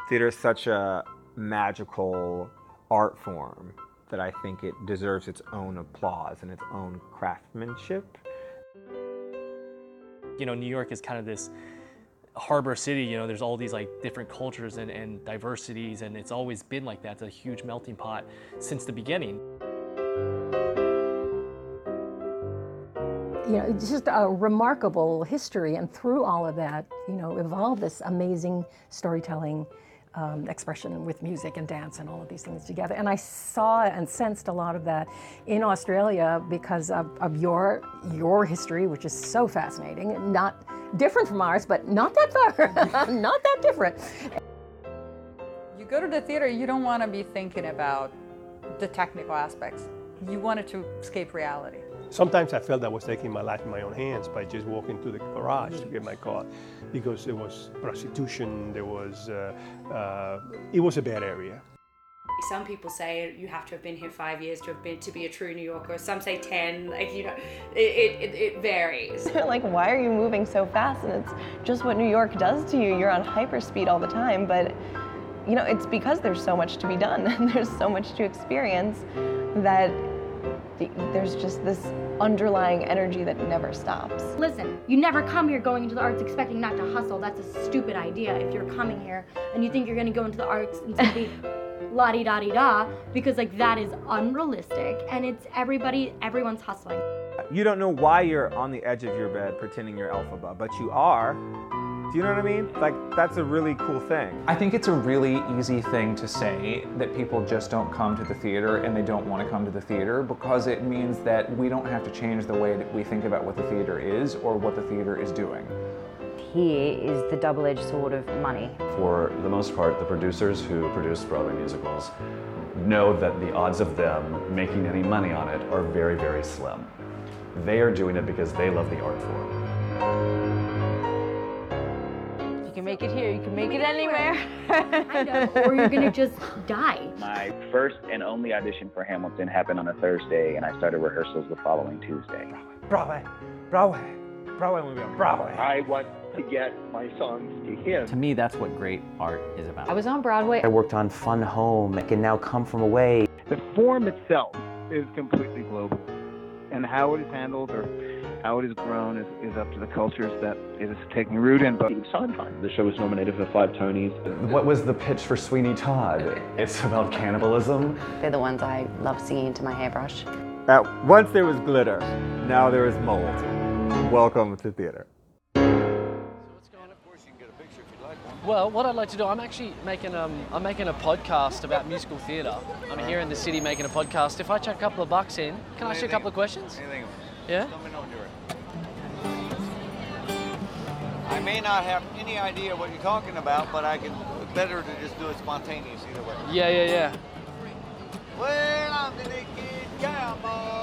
Theater is such a magical art form that I think it deserves its own applause and its own craftsmanship. You know, New York is kind of this harbor city, you know, there's all these like different cultures and diversities, and it's always been like that. It's a huge melting pot since the beginning. You know, it's just a remarkable history, and through all of that, you know, evolved this amazing storytelling expression with music and dance and all of these things together. And I saw and sensed a lot of that in Australia because of your history, which is so fascinating, not different from ours, but not that far, not that different. You go to the theater, you don't want to be thinking about the technical aspects. You wanted to escape reality. Sometimes I felt I was taking my life in my own hands by just walking to the garage to get my car, because there was prostitution, there was, it was a bad area. Some people say you have to have been here 5 years to be a true New Yorker. Some say 10, like, you know, it varies. Like, why are you moving so fast? And it's just what New York does to you. You're on hyperspeed all the time, but you know, it's because there's so much to be done and there's so much to experience that there's just this underlying energy that never stops. Listen, you never come here going into the arts expecting not to hustle. That's a stupid idea. If you're coming here and you think you're gonna go into the arts and simply la-di-da-di-da, because like that is unrealistic, and it's everyone's hustling. You don't know why you're on the edge of your bed pretending you're Elphaba, but you are. Do you know what I mean? Like, that's a really cool thing. I think it's a really easy thing to say that people just don't come to the theater and they don't want to come to the theater, because it means that we don't have to change the way that we think about what the theater is or what the theater is doing. Here is the double-edged sword of money. For the most part, the producers who produce Broadway musicals know that the odds of them making any money on it are very, very slim. They are doing it because they love the art form. You can make it here, you can make it anywhere. Kind of, or you're gonna just die. My first and only audition for Hamilton happened on a Thursday, and I started rehearsals the following Tuesday. Broadway, Broadway, Broadway movie on Broadway. I want to get my songs to him. To me, that's what great art is about. I was on Broadway. I worked on Fun Home, and now Come From Away. The form itself is completely global, and how it is handled or how it is grown is up to the cultures that it is taking root in. But Sondheim. The show was nominated for 5 Tonys. What was the pitch for Sweeney Todd? It's about cannibalism. They're the ones I love singing into my hairbrush. Once there was glitter, now there is mold. Welcome to theater. Well, what I'd like to do, I'm actually making a podcast about musical theatre. I'm here in the city making a podcast. If I chuck a couple of bucks in, can I ask you a couple of questions? Anything. Yeah? Let me know when you're ready. I may not have any idea what you're talking about, but it's better to just do it spontaneous either way. Yeah. Well, I'm the naked cowboy.